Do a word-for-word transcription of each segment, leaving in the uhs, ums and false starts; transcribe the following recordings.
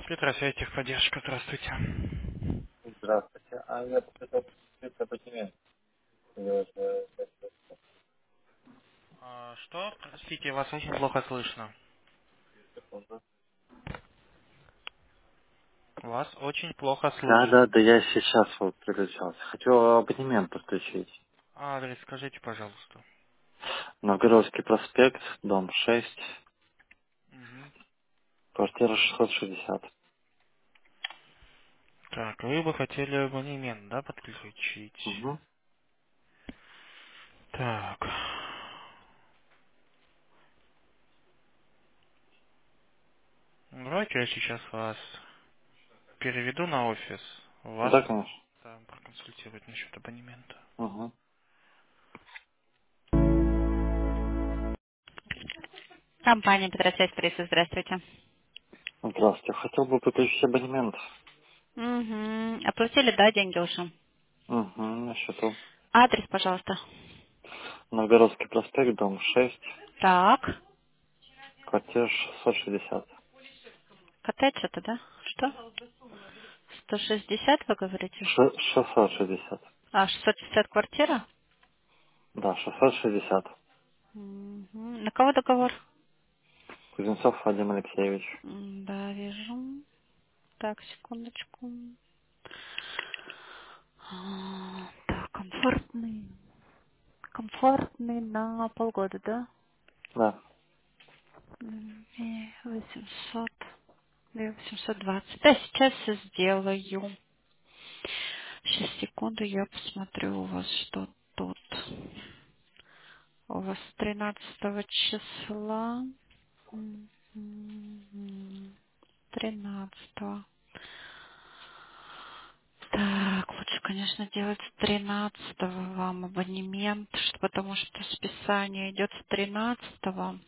Петросвязь техподдержка, здравствуйте. Здравствуйте. А я бы хотел посмотреть абонемент. Я же- А, что? Простите, вас очень плохо слышно. секунду. Вас очень плохо Да, слышно. да, да, я сейчас вот переключался. Хочу абонемент подключить. Адрес скажите, пожалуйста. Новгородский проспект, дом шесть, Мгм. квартира шестьсот шестьдесят. Так, вы бы хотели абонемент, да, подключить? Угу. Так. Давайте я сейчас вас переведу на офис. Вас Да, конечно. там проконсультировать насчет абонемента. Угу. Компания Петросвязь Пресса, здравствуйте. Здравствуйте. Хотел бы подключить абонемент. Угу. Оплатили, да, деньги уже? Угу, на счету. Адрес, пожалуйста. Новгородский проспект, дом шесть, Так. квартира шестьсот шестьдесят. Коттедж это, да? Что? сто шестьдесят, вы говорите? Ш- шестьсот шестьдесят. А, шестьсот шестьдесят квартира? Да, шестьсот шестьдесят. Мгм. На кого договор? Кузнецов Вадим Алексеевич. М, Да, вижу. Так, секундочку. А, Так, комфортный. Комфортный на полгода, да? Да. М, и восемьсот. И восемьсот двадцать. Да, сейчас все сделаю. Сейчас, секунду, я посмотрю у вас, что тут. У вас тринадцатого числа. М, м, м, тринадцатого. Так, лучше, конечно, делать с тринадцатого вам абонемент, что- потому что списание идет с тринадцатого.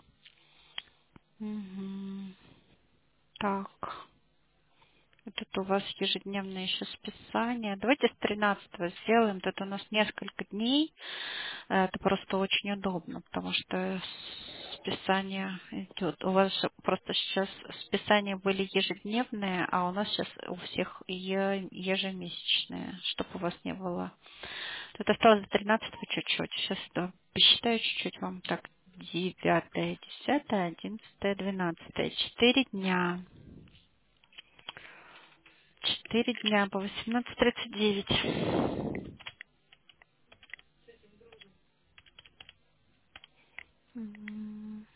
Мгм. Так, вот это у вас ежедневное еще списание. Давайте с тринадцатого сделаем. Тут у нас несколько дней. Э, Это просто очень удобно, потому что списание идет. У вас же просто сейчас списания были ежедневные, а у нас сейчас у всех е- ежемесячные, чтобы у вас не было. Тут осталось до тринадцатого чуть-чуть. Сейчас да, посчитаю чуть-чуть вам. Так, девятое, десятое, одиннадцатое, двенадцатое. Четыре дня. Четыре дня по восемнадцать тридцать девять. М,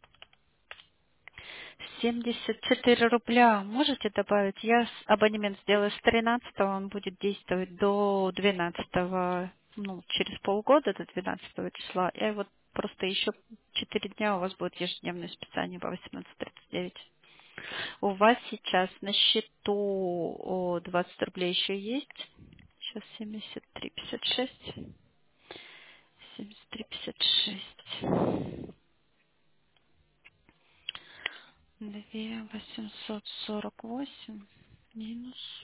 семьдесят четыре рубля. Можете добавить? Я с- абонемент сделаю с тринадцатого, он будет действовать до двенадцатого, ну, через полгода, до двенадцатого числа. И вот просто еще четыре дня у вас будет ежедневное списание по восемнадцать тридцать девять. У вас сейчас на счету о, двадцать рублей еще есть. Сейчас семьдесят три пятьдесят шесть. семьдесят три пятьдесят шесть. Две восемьсот сорок восемь минус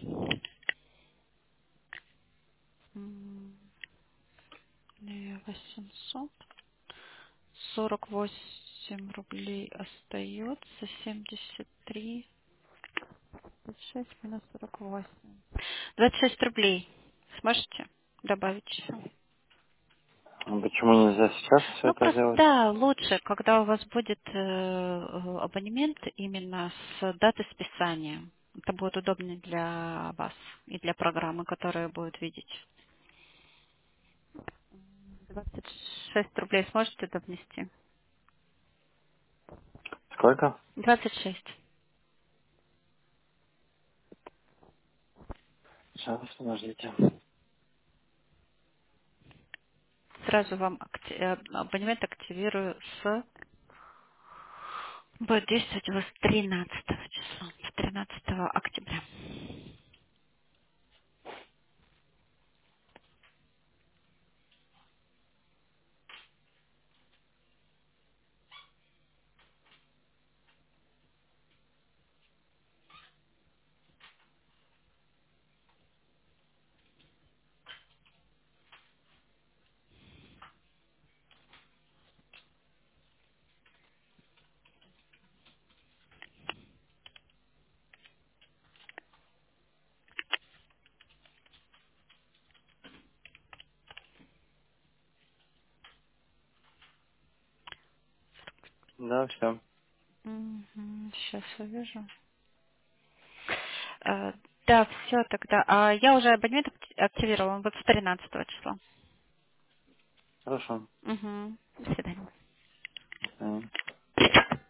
м, две восемьсот сорок восемь рублей остается. Семьдесят три пятьдесят шесть минус сорок восемь. Двадцать шесть рублей. Сможете добавить еще? А почему нельзя сейчас все Ну, это просто, сделать? да, лучше, когда у вас будет э, э, абонемент именно с даты списания. Это будет удобнее для вас и для программы, которая будет видеть. двадцать шесть рублей сможете это внести? Сколько? двадцать шесть. Сейчас, подождите. Сразу вам акти- э, абонемент активирую с... Будет действовать у вас тринадцатого числа, с тринадцатого октября. Да, все. Сейчас увижу. Э, Да, все тогда. А я уже абонемент акти- активировала, он будет с тринадцатого числа. Хорошо. Угу. До свидания. До свидания.